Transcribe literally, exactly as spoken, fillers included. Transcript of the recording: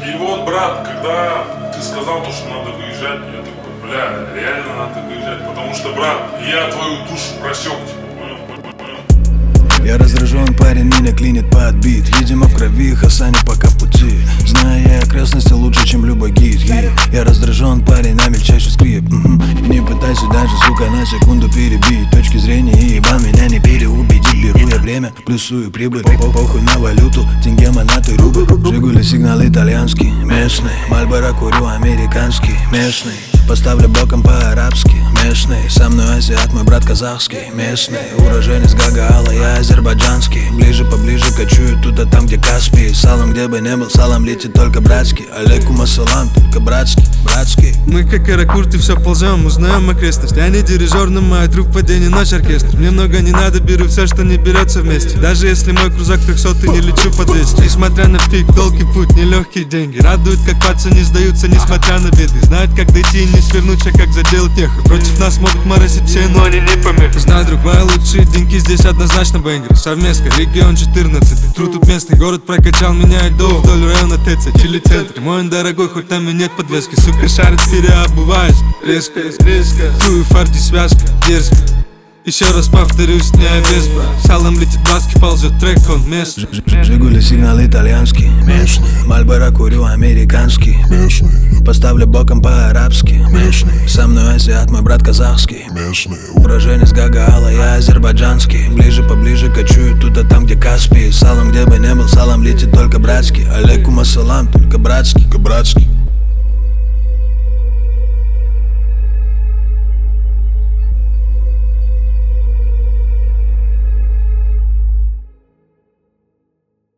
И вот, брат, когда ты сказал то, что надо выезжать, я такой, бля, реально надо выезжать, потому что, брат, я твою душу просек, типа, понял, понял, понял. Я раздражен, парень меня клинит под бит. Видимо в крови Хасане пока пути. Знаю я окрестности лучше, чем любой гид. Я раздражен, парень, на мельчайший скрип. Не пытайся даже, сука, на секунду перебить. Точки зрения и ебан меня не переубедить. Беру я время, плюсую прибыль. Похуй на валюту, тенге, монаты, рубль. Жигули, сигнал итальянский, местный. Мальборо курю американский, местный. Поставлю боком по-арабски, местный. Со мной азиат, мой брат казахский, местный. Уроженец Гагаала, я азербайджанский. Ближе, поближе кочую туда, там где Каспий. Салам, где бы не был, салам летит только братский. Алейкум ассалам, только братский, братский. Мы как каракурты все ползем, узнаем окрестность. Я не дирижер, но мой друг падение, наш оркестр. Мне много не надо, беру все, что не берется вместе. Даже если мой крузак трехсотый, не лечу по двести. Несмотря на пик, долгий путь, нелегкие деньги. Радует, как пацаны не сдаются, несмотря на беды. Знают, как дойти и не свернуть, а как заделать нехуй. Против нас могут морозить все, но они не помех. Знаю, друг, мои лучшие деньги здесь однозначно бэнгер. Совместка, регион четырнадцать. Труд тут местный, город прокачал меня и до вдоль района ТЦ, Чили центр. Мой дорогой, хоть там и нет подвески. Сука, шарит, переобуваюсь. Резко, резко. Тую фарди связка, дерзко. Еще раз повторюсь, не обез, брат. Салом летит баски, ползет трек, он местный. Жигули, сигнал итальянский, местный. Мальборо курю американский, местный. Поставлю боком по-арабски, местный. Со мной азиат, мой брат казахский, местный. Уроженец Гагаала, я азербайджанский. Ближе, поближе кочую туда, там где Каспий. Салам, где бы не был, салам летит только братский. Алейкум ассалам, только братский, братский.